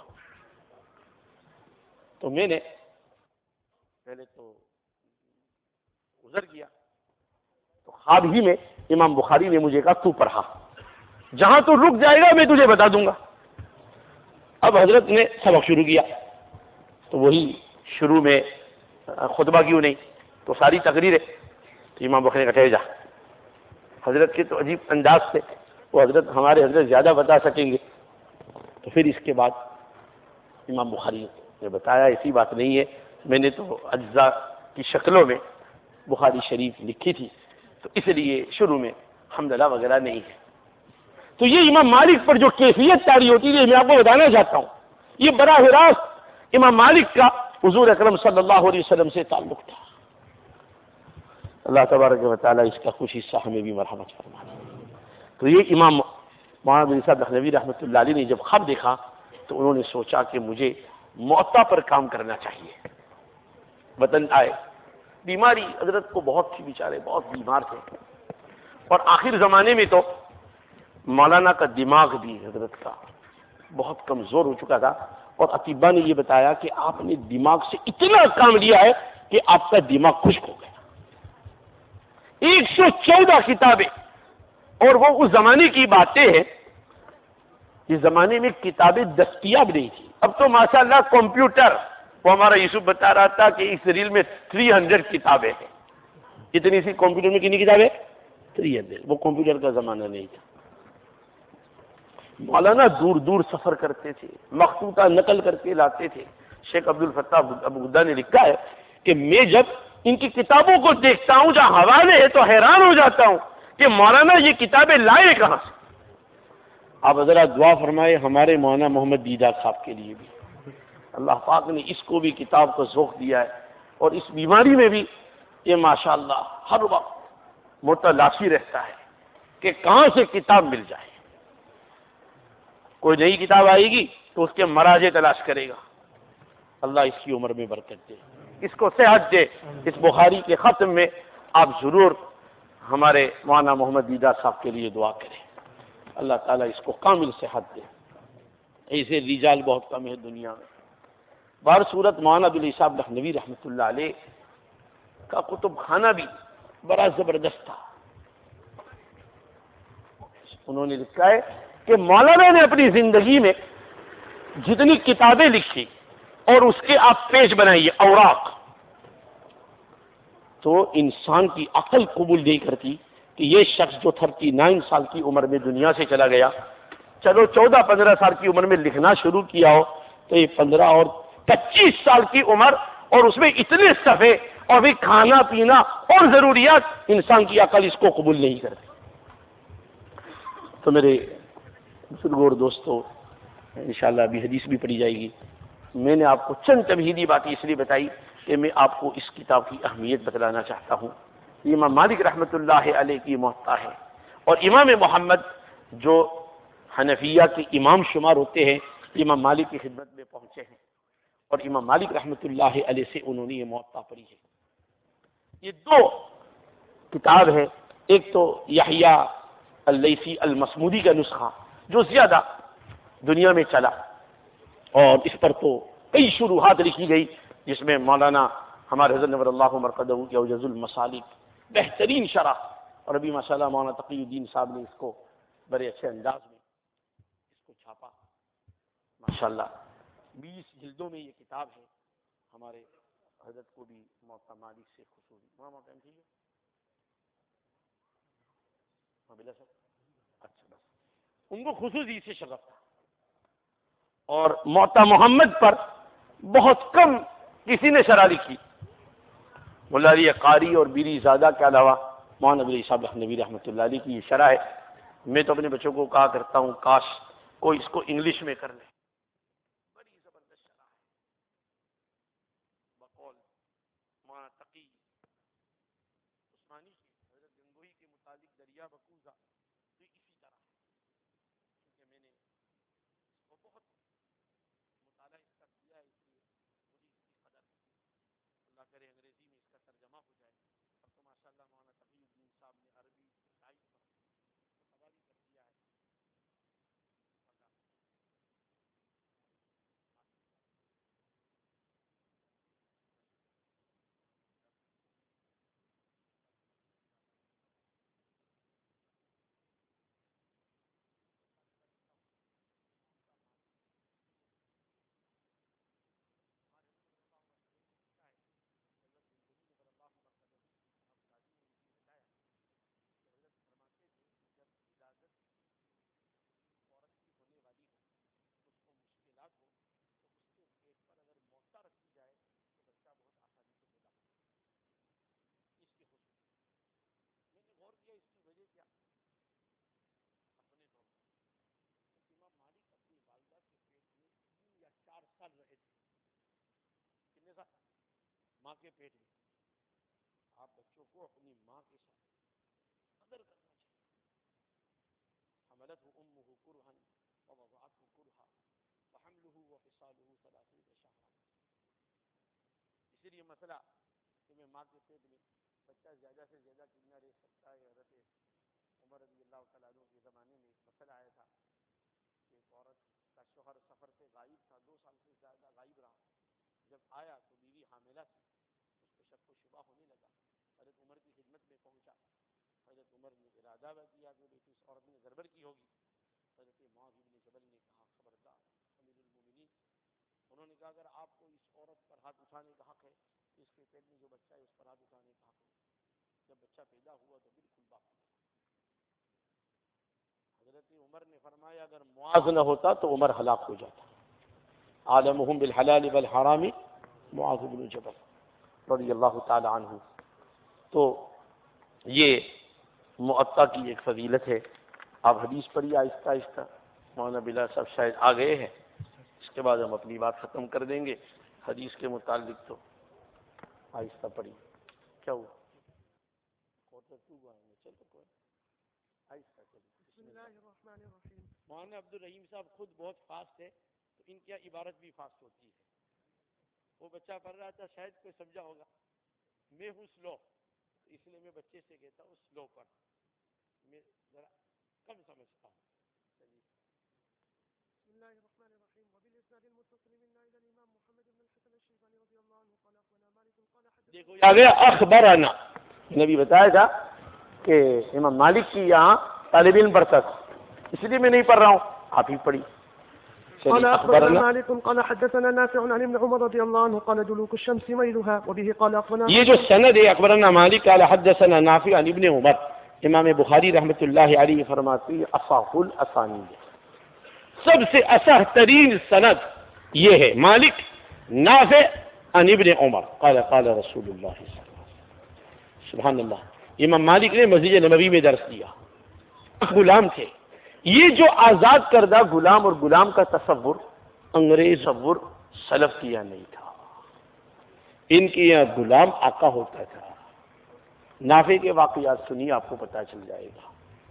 تو میں نے پہلے تو گزر گیا، تو خواب ہی میں امام بخاری نے مجھے کہا تو پڑھا، جہاں تو رک جائے گا میں تجھے بتا دوں گا۔ اب حضرت نے سبق شروع کیا، تو وہی شروع میں خطبہ کیوں نہیں، تو ساری تقریر ہے، تو امام بخاری نے کہا جا۔ حضرت کے تو عجیب انداز سے، وہ حضرت ہمارے حضرت زیادہ بتا سکیں گے۔ تو پھر اس کے بعد امام بخاری نے بتایا ایسی بات نہیں ہے، میں نے تو اجزاء کی شکلوں میں بخاری شریف لکھی تھی، تو اس لیے شروع میں حمدللہ وغیرہ نہیں ہے۔ تو یہ امام مالک پر جو کیفیت طاری ہوتی ہے میں آپ کو بتانا چاہتا ہوں، یہ براہ راست امام مالک کا حضور اکرم صلی اللہ علیہ وسلم سے تعلق تھا۔ اللہ تبارک و تعالیٰ اس کا کچھ حصہ ہمیں بھی مرحمت فرمائے۔ تو یہ امام مولانا عبد الصمد لکھنوی رحمۃ اللہ علیہ نے جب خواب دیکھا تو انہوں نے سوچا کہ مجھے موطا پر کام کرنا چاہیے۔ وطن آئے، بیماری حضرت کو بہت تھی، بیچارے بہت بیمار تھے، اور آخر زمانے میں تو مولانا کا دماغ بھی حضرت کا بہت کمزور ہو چکا تھا، اور اطباء نے یہ بتایا کہ آپ نے دماغ سے اتنا کام لیا ہے کہ آپ کا دماغ خشک ہو گیا۔ ایک سو چودہ کتابیں، اور وہ اس زمانے کی باتیں ہیں، اس زمانے میں کتابیں دستیاب نہیں تھی۔ اب تو ماشاءاللہ کمپیوٹر، وہ ہمارا یوسف بتا رہا تھا کہ اس ریل میں تھری ہنڈریڈ کتابیں ہیں۔ اتنی سی کمپیوٹر میں کتنی کتابیں؟ Three hundred. وہ کمپیوٹر کا زمانہ نہیں تھا۔ مولانا دور دور سفر کرتے تھے، مخطوطہ نقل کر کے لاتے تھے۔ شیخ عبد الفتاح ابو غدہ نے لکھا ہے کہ میں جب ان کی کتابوں کو دیکھتا ہوں جہاں حوالے ہے تو حیران ہو جاتا ہوں کہ مولانا یہ کتابیں لائے کہاں سے۔ آپ حضرات دعا فرمائے ہمارے مولانا محمد دیدہ صاحب کے لیے بھی، اللہ پاک نے اس کو بھی کتاب کو ذوق دیا ہے، اور اس بیماری میں بھی یہ ماشاءاللہ ہر وقت متلاشی رہتا ہے کہ کہاں سے کتاب مل جائے۔ کوئی نئی کتاب آئے گی تو اس کے مراجع تلاش کرے گا. اللہ اس کی عمر میں برکت دے، اس کو صحت دے. اس بخاری کے ختم میں آپ ضرور ہمارے مولانا محمد دیدار صاحب کے لیے دعا کریں. اللہ تعالیٰ اس کو کامل صحت دے. ایسے رجال بہت کم ہے دنیا میں. بار صورت مولانا عبدالعزیز صاحب لکھنوی رحمۃ اللہ علیہ کا کتب خانہ بھی بڑا زبردست تھا. انہوں نے لکھا ہے کہ مولانا نے اپنی زندگی میں جتنی کتابیں لکھی اور اس کے آپ پیج بنائیے اوراق، تو انسان کی عقل قبول نہیں کرتی کہ یہ شخص جو تھرٹی نائن سال کی عمر میں دنیا سے چلا گیا، چلو چودہ پندرہ سال کی عمر میں لکھنا شروع کیا ہو، تو یہ پندرہ اور پچیس سال کی عمر اور اس میں اتنے صفحے اور بھی کھانا پینا اور ضروریات، انسان کی عقل اس کو قبول نہیں کرتی. تو میرے بزرگوں اور دوستوں، انشاءاللہ ابھی حدیث بھی پڑھی جائے گی. میں نے آپ کو چند تمہیدی باتیں اس لیے بتائی کہ میں آپ کو اس کتاب کی اہمیت بتلانا چاہتا ہوں. یہ امام مالک رحمۃ اللہ علیہ کی موطا ہے، اور امام محمد جو حنفیہ کے امام شمار ہوتے ہیں، امام مالک کی خدمت میں پہنچے ہیں، اور امام مالک رحمۃ اللہ علیہ سے انہوں نے یہ موطا پڑھی ہے. یہ دو کتاب ہے، ایک تو یحییٰ اللیثی المصمودی کا نسخہ جو زیادہ دنیا میں چلا، اور اس پر تو کئی شروحات لکھی گئی، جس میں مولانا ہمارے حضرت نور اللہ مرقدہ یوجز المسالک بہترین شرح، اور ابھی ماشاءاللہ مولانا تقی الدین صاحب نے اس کو بڑے اچھے انداز میں اس کو چھاپا ماشاءاللہ. بیس جلدوں میں یہ کتاب ہے. ہمارے حضرت کو بھی موطا مالک سے خصوصی مولانا ٹائم ٹھیک ہے ہاں بلا سر اچھا بس ان کو خصوصی سے شغف تھا، اور موطا محمد پر بہت کم کسی نے شرح لکھی. مولا علی قاری اور بیری زادہ کے علاوہ مولانا عبدالعزیز صاحب لکھنوی رحمۃ اللہ علیہ کی یہ شرح ہے. میں تو اپنے بچوں کو کہا کرتا ہوں کاش کوئی اس کو انگلش میں کر لے. بڑی زبردست شرح ہے بقول مولانا تقی عثمانی کی حضرت گنگوہی کے متعلق دریا بکوزہ تو اسی طرح ہے، کیونکہ میں نے اس کو بہت مطالعہ اس کا کیا ہے، اس لیے مجھے اس کی قدر ہے. اللہ کرے انگریزی میں اس کا ترجمہ ہو جائے. اب تو ماشاءاللہ مولانا تقی الدین صاحب نے عربی سائٹ پر اس کو حوالہ کر دیا ہے. سال رہے تھے کتنے سال ماں کے پیٹ میں. آپ بچوں کو اپنی ماں کے ساتھ قدر کرنا چاہیے. حملته امه کرها ووضعته کرها وحمله وفصاله ثلاثون شهرا. اسی لیے مسئلہ کہ میں ماں کے پیٹ میں بچہ زیادہ سے زیادہ کتنا رہ سکتا ہے. حضرت عمر رضی اللہ تعالیٰ عنہ کے زمانے میں ایک مسئلہ آیا تھا کہ ایک عورت کا شوہر سفر سے غائب تھا، دو سال سے زیادہ غائب رہا. جب آیا تو بیوی حاملہ تھی، اس کو شک و شبہ ہونے لگا. حضرت عمر کی خدمت میں پہنچا. حضرت عمر نے ارادہ کیا کہ بیٹی اس عورت نے گڑبڑ کی ہوگی. حضرت معاذ بن جبل نے کہا خبردار امیر المومنین، انہوں نے کہا اگر آپ کو اس عورت پر ہاتھ اٹھانے کا حق ہے تو اس کے پیٹ میں جو بچہ ہے اس پر ہاتھ اٹھانے کا حق ہے. جب بچہ پیدا ہوا تو بالکل باقی تھا. حضرت عمر نے فرمایا اگر معاذ نہ ہوتا تو عمر ہلاک ہو جاتا. عالمہم بالحلال والحرام معاذ بن جبل رضی اللہ تعالی عنہ. تو یہ معطا کی ایک فضیلت ہے. آپ حدیث پڑھیے آہستہ آہستہ. مولانا بلال صاحب شاید آ گئے ہیں، اس کے بعد ہم اپنی بات ختم کر دیں گے. حدیث کے متعلق تو آہستہ پڑھیے. کیا ہوا؟ چلو کوئی آہستہ چلیے. مولانا عبد الرحیم صاحب خود بہت فاسٹ ہے تو ان کی عبارت بھی فاسٹ ہوتی ہے. وہ بچہ پڑھ رہا تھا, شاید کوئی سمجھا ہوگا, میں ہوں سلو, اس لیے میں بچے سے کہتا ہوں سلو پڑھ, میں ذرا کم سمجھتا ہوں. چلیے. بسم اللہ الرحمن الرحیم وبالاسناد المتصل منا الى الامام محمد بن الحسن الشيباني رضي الله عنه قال اخبرنا مالك قال حدثنا. دیکھو آگے اخبرنا, نبی بتایا تھا کہ امام مالک کی یہاں طالب علم پڑھتا تھا, اس لیے میں نہیں پڑھ رہا ہوں, آپ ہی پڑھی. قال أخبرنا مالك قال حدثنا نافع عن ابن عمر رضي الله عنه قال دلوك الشمس ميلها وبه قال أخبرنا. یہ جو سند ہے اخبرنا مالک قال حدثنا نافع عن ابن عمر, امام بخاری رحمۃ اللہ علیہ فرماتے ہیں اصح الاسانید, سب سے اصح ترین سند یہ ہے مالک نافع عن ابن عمر قال قال رسول اللہ صلی اللہ علیہ وسلم. سبحان اللہ, امام مالک نے مسجد نبوی میں درس دیا, غلام تھے. یہ جو آزاد کردہ غلام اور غلام کا تصور انگریز تصور سلف کیا نہیں تھا, ان کے یہاں غلام آقا ہوتا تھا. نافع کے واقعات سنیے, آپ کو پتا چل جائے گا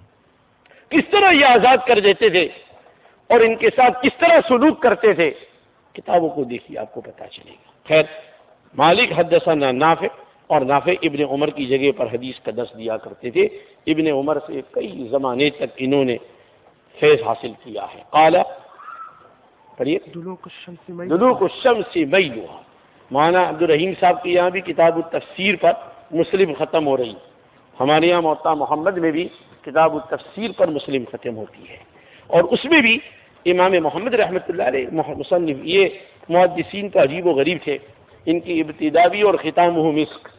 کس طرح یہ آزاد کر دیتے تھے اور ان کے ساتھ کس طرح سلوک کرتے تھے. کتابوں کو دیکھیے, آپ کو پتا چلے گا. خیر, مالک حدثنا نافع, اور نافع ابن عمر کی جگہ پر حدیث کا درس دیا کرتے تھے. ابن عمر سے کئی زمانے تک انہوں نے فیض حاصل کیا ہے. قال, پڑھیے, دلوك الشمس دلوك الشمس میلها. مولانا عبد الرحیم صاحب کی یہاں بھی کتاب التفسیر پر مسلم ختم ہو رہی, ہمارے یہاں موطا محمد میں بھی کتاب التفسیر پر مسلم ختم ہوتی ہے, اور اس میں بھی امام محمد رحمۃ اللہ علیہ مصنف, یہ محدثین کا عجیب و غریب تھے, ان کی ابتدا بھی اور ختامہ مسک.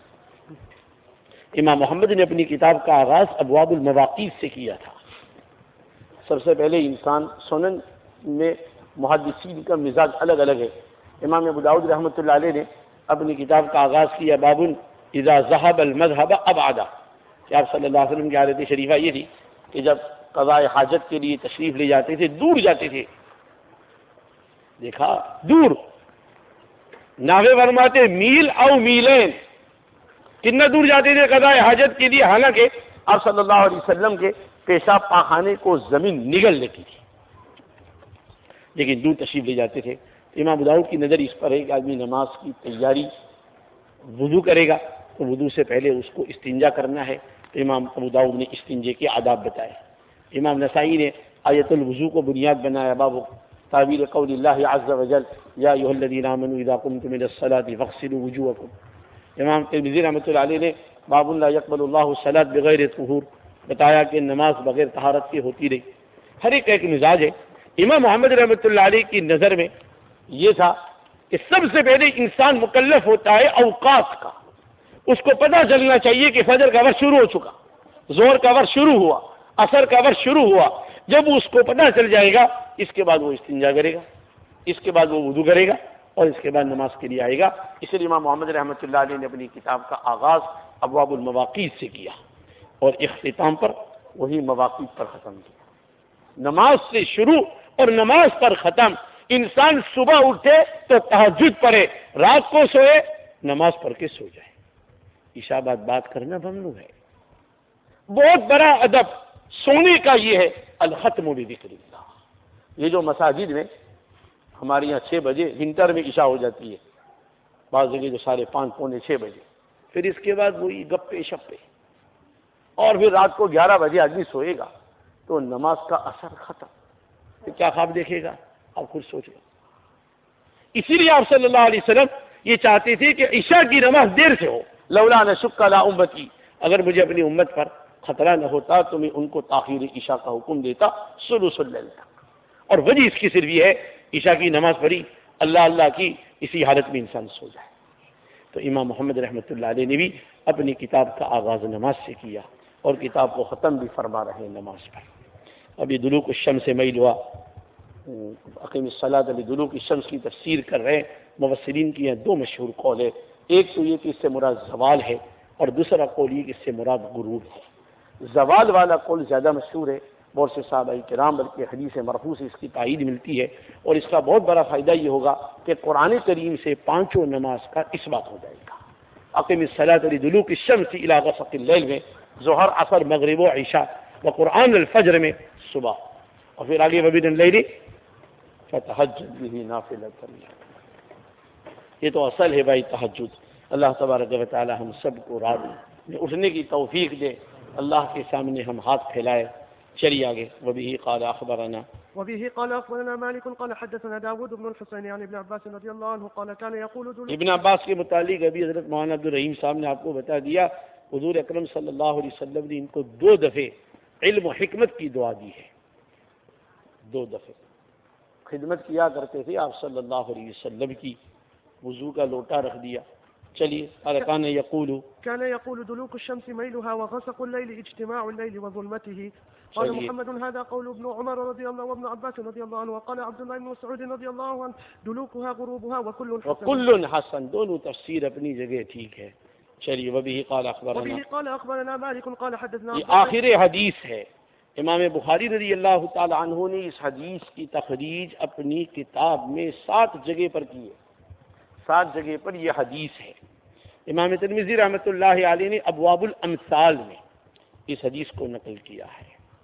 امام محمد نے اپنی کتاب کا آغاز ابواب المواقیت سے کیا تھا. سب سے پہلے انسان, سنن میں محدثین کا مزاج الگ الگ ہے. امام ابو داؤد رحمۃ اللہ علیہ نے اپنی کتاب کا آغاز کیا باب اذا ذهب المذهب ابعد, کہ آپ صلی اللہ علیہ وسلم کی عادت شریفہ یہ تھی کہ جب قضاء حاجت کے لیے تشریف لے جاتے تھے دور جاتے تھے. دیکھا, دور. ناوے فرماتے میل او میلین, کتنا دور جاتے تھے قضاء حاجت کے لیے, حالانکہ آپ صلی اللہ علیہ وسلم کے پیشاب پاخانے کو زمین نگل لیتی تھی, لیکن دور تشریف لے جاتے تھے. امام ابو داؤد کی نظر اس پر ہے کہ آدمی نماز کی تیاری وضو کرے گا تو وضو سے پہلے اس کو استنجا کرنا ہے, تو امام ابو داؤد نے استنجے کے آداب بتائے. امام نسائی نے آیت الوضو کو بنیاد بنایا, باب تعبیر قول اللہ عز وجل یا ایھا الذین آمنوا اذا قمتم الى الصلاۃ فاغسلوا وجوہکم. امام ترمذی رحمۃ اللہ علیہ نے باب لا یقبل اللہ الصلاۃ بغیر طہور بتایا کہ نماز بغیر طہارت کے ہوتی رہی. ہر ایک کا ایک مزاج ہے. امام محمد رحمۃ اللہ علیہ کی نظر میں یہ تھا کہ سب سے پہلے انسان مکلف ہوتا ہے اوقات کا. اس کو پتہ چلنا چاہیے کہ فجر کا وقت شروع ہو چکا, ظہر کا وقت شروع ہوا, عصر کا وقت شروع ہوا. جب اس کو پتہ چل جائے گا اس کے بعد وہ استنجا کرے گا, اس کے بعد وہ وضو کرے گا, اور اس کے بعد نماز کے لیے آئے گا. اس لیے امام محمد رحمۃ اللہ علیہ نے اپنی کتاب کا آغاز ابواب المواقیت سے کیا اور اختتام پر وہی مواقیت پر ختم کیا. نماز سے شروع اور نماز پر ختم. انسان صبح اٹھے تو تہجد پڑھے, رات کو سوئے نماز پڑھ کے سو جائے. عشاء بعد بات کرنا ممنوع ہے. بہت بڑا ادب سونے کا یہ ہے الختم بذکر اللہ. یہ جو مساجد میں ہمارے یہاں چھ بجے ونٹر میں عشاء ہو جاتی ہے, بعض جگہ جو ساڑھے پانچ پونے چھ بجے, پھر اس کے بعد وہی گپے شپے, اور پھر رات کو گیارہ بجے آدمی سوئے گا تو نماز کا اثر ختم. پھر کیا خواب دیکھے گا آپ خود سوچ لو. اسی لیے آپ صلی اللہ علیہ وسلم یہ چاہتے تھے کہ عشاء کی نماز دیر سے ہو. لولا نشق علی امتی, اگر مجھے اپنی امت پر خطرہ نہ ہوتا تو میں ان کو تاخیر عشاء کا حکم دیتا ثلث اللیل تک. اور وجہ اس کی صرف یہ ہے, عشاء کی نماز پڑھی, اللہ اللہ کی, اسی حالت میں انسان سو جائے. تو امام محمد رحمۃ اللہ علیہ نے بھی اپنی کتاب کا آغاز نماز سے کیا اور کتاب کو ختم بھی فرما رہے ہیں نماز پر. ابھی دلوک الشمس میلها, اقیم الصلاۃ لدلوک الشمس کی تفسیر کر رہے ہیں. مفسرین کی دو مشہور قول ہے. ایک تو یہ کہ اس سے مراد زوال ہے, اور دوسرا قول یہ کہ اس سے مراد غروب ہے. زوال والا قول زیادہ مشہور ہے, بہت سے صحابہ کرام بلکہ حدیث مرفوع سے اس کی تائید ملتی ہے. اور اس کا بہت بڑا فائدہ یہ ہوگا کہ قرآن کریم سے پانچوں نماز کا اثبات ہو جائے گا. اقیم الصلاۃ لدلوک الشمس الی غسق اللیل میں ظہر, عصر, مغرب و عشاء وقرآن الفجر میں صبح، اور پھر آگے وبن اللیل فتہجد بہ نافلۃ لک۔ یہ تو اصل ہے بھائی تہجد۔ اللہ تبارک و تعالی ہم سب کو رات میں اٹھنے کی توفیق دے، اللہ کے سامنے ہم ہاتھ پھیلائے۔ چلیے آگے۔ وبہ قال اخبرنا وبه قال أخبرنا مالك قال حدثنا داود بن الحسين عن ابن عباس رضي الله عنه قال كان يقول دلوك ابن عباس کے متعلق ابھی حضرت مولانا عبدالرحیم صاحب نے آپ کو بتا دیا، حضور اکرم صلی اللہ علیہ وسلم نے ان کو دو دفعے علم و حکمت کی دعا دی ہے، دو دفعے خدمت کیا کرتے تھے آپ صلی اللہ علیہ وسلم کی، وضو کا لوٹا رکھ دیا۔ چلیے کان یقول كان يقول دلوك الشمس ميلها وغسق الليل اجتماع الليل وظلمته قال محمد هذا قول ابن عمر رضي الله وابن عباس رضي الله عنه وقال عبد الله بن مسعود رضي الله عنه دلوكها غروبها وكل حسن وكل حسن، دونوں تفسیر اپنی جگہ ٹھیک ہے۔ چلیے وبه قال اخبرنا وبه قال اخبرنا مالك قال حدثنا یہ آخر حدیث ہے۔ امام بخاری رضی اللہ تعالی عنہ نے اس حدیث کی تخریج اپنی کتاب میں سات جگہ پر کی ہے، سات جگہ پر یہ حدیث ہے۔ امام ترمذی رحمۃ اللہ علیہ نے ابواب الامثال میں اس حدیث کو نقل کیا ہے،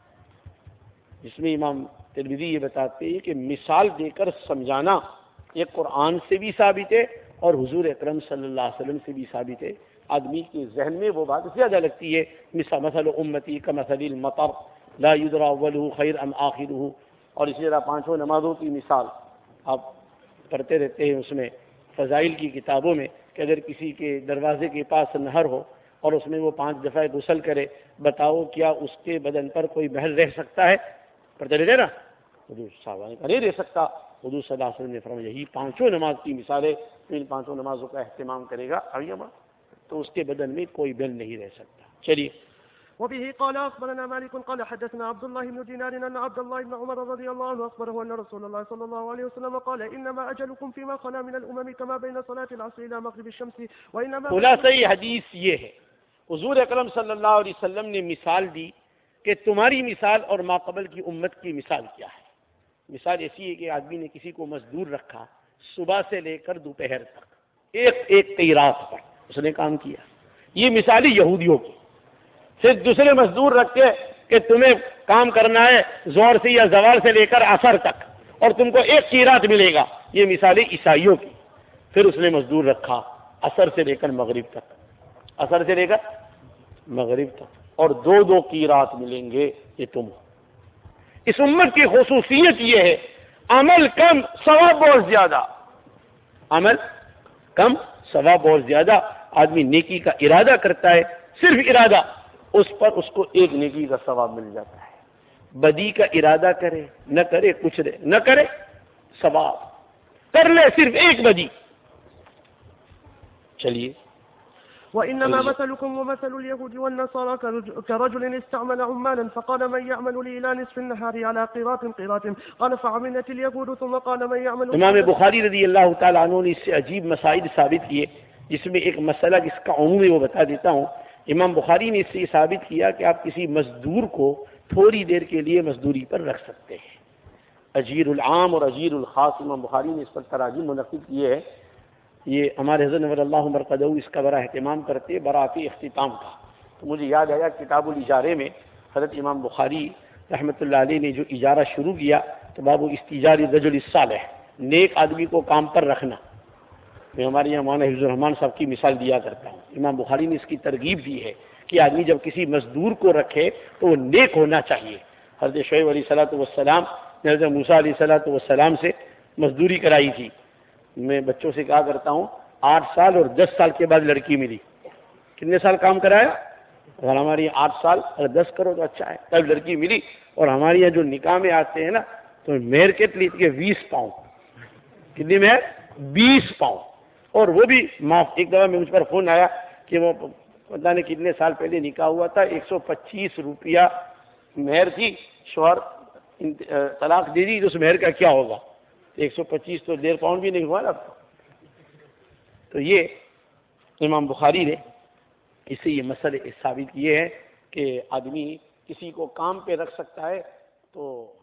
جس میں امام ترمذی یہ بتاتے ہیں کہ مثال دے کر سمجھانا یہ قرآن سے بھی ثابت ہے اور حضور اکرم صلی اللہ علیہ وسلم سے بھی ثابت ہے۔ آدمی کے ذہن میں وہ بات زیادہ لگتی ہے۔ مثل مثل امتی کمثل المطر لا یدری اولہ خیر ام آخرہ، اور اسی طرح پانچوں نمازوں کی مثال آپ پڑھتے رہتے ہیں اس میں فضائل کی کتابوں میں کہ اگر کسی کے دروازے کے پاس نہر ہو اور اس میں وہ پانچ دفعہ غسل کرے، بتاؤ کیا اس کے بدن پر کوئی محل رہ سکتا ہے؟ پڑھتے رہتے نا، حضور صاحب کا نہیں رہ سکتا۔ حضور صلی اللہ علیہ وسلم نے فرمایا یہی پانچوں نماز کی مثال ہے، ان پانچوں نمازوں کا اہتمام کرے گا تو اس کے بدن میں کوئی محل نہیں رہ سکتا۔ چلیے وبه قال أخبرنا مالك قال حدثنا عبد الله بن دينار أن عبد الله بن عمر رضي الله عنه أخبره أن رسول الله صلى الله عليه وسلم قال إنما أجلكم فيما خلا من الأمم كما بين صلاة العصر إلى مغرب الشمس وإنما خلاصہ حدیث یہ ہے، حضور اکرم صلی اللہ علیہ وسلم نے مثال دی کہ تمہاری مثال اور ما قبل کی امت کی مثال کیا ہے۔ مثال ایسی ہے کہ آدمی نے کسی کو مزدور رکھا صبح سے لے کر دوپہر تک ایک ایک قیراط پر اس نے کام کیا، یہ مثال یہودیوں کی۔ پھر دوسرے مزدور رکھتے کہ تمہیں کام کرنا ہے زور سے یا زوال سے لے کر عصر تک اور تم کو ایک قیراط ملے گا، یہ مثال عیسائیوں کی۔ پھر اس نے مزدور رکھا عصر سے لے کر مغرب تک، عصر سے لے کر مغرب تک، اور دو دو قیراط ملیں گے، یہ تم ہو۔ اس امت کی خصوصیت یہ ہے عمل کم ثواب بہت زیادہ، عمل کم ثواب بہت زیادہ۔ آدمی نیکی کا ارادہ کرتا ہے، صرف ارادہ، اس پر اس کو ایک نیکی کا ثواب مل جاتا ہے۔ بدی کا ارادہ کرے نہ کرے کچھ رہے نہ کرے ثواب، کر لے صرف ایک بدی۔ چلیے وإنما مثلكم ومثل اليهود والنصارى كرجل استعمل عمالا فقال من يعمل لي إلى نصف النهار على قيراط قيراط قال فعملت اليهود ثم قال من يعمل امام بخاری رضی اللہ تعالیٰ عنہ نے اس سے عجیب مسائل ثابت کیے، جس میں ایک مسئلہ جس کا عموم ہے وہ بتا دیتا ہوں۔ امام بخاری نے اس سے یہ ثابت کیا کہ آپ کسی مزدور کو تھوڑی دیر کے لیے مزدوری پر رکھ سکتے ہیں، اجیر العام اور اجیر الخاص۔ امام بخاری نے اس پر تراجم منعقد کیے ہیں۔ یہ ہمارے حضرت نور اللہ مرقدہ اس کا بڑا اہتمام کرتے برات اختتام کا، تو مجھے یاد آیا کتاب الاجارے میں حضرت امام بخاری رحمۃ اللہ علیہ نے جو اجارہ شروع کیا تو باب استیجار الرجل الصالح، نیک آدمی کو کام پر رکھنا۔ میں ہمارے یہاں مولانا حفظ الرحمان صاحب کی مثال دیا کرتا ہوں، امام بخاری نے اس کی ترغیب دی ہے کہ آدمی جب کسی مزدور کو رکھے تو وہ نیک ہونا چاہیے۔ حضرت شعیب علیہ الصلوۃ والسلام نے حضرت موسیٰ علیہ الصلوۃ والسلام سے مزدوری کرائی تھی۔ میں بچوں سے کہا کرتا ہوں آٹھ سال اور دس سال کے بعد لڑکی ملی، کتنے سال کام کرایا؟ اگر ہمارے یہاں آٹھ سال اگر دس کرو تو اچھا ہے، تب لڑکی ملی۔ اور ہمارے یہاں جو نکاح میں آتے ہیں نا تو مہر کتنی تھی؟ بیس پاؤنڈ۔ کتنی مہر؟ بیس پاؤنڈ۔ اور وہ بھی معاف۔ ایک دفعہ میں مجھ پر فون آیا کہ وہ پتہ نہیں کتنے سال پہلے نکاح ہوا تھا، ایک سو پچیس روپیہ مہر تھی، شوہر طلاق دے دی تو اس مہر کا کیا ہوگا؟ ایک سو پچیس تو ڈیڑھ پاؤنڈ بھی نہیں ہوا نا۔ تو یہ امام بخاری نے اس سے یہ مسئلے ثابت کیے ہیں کہ آدمی کسی کو کام پہ رکھ سکتا ہے تو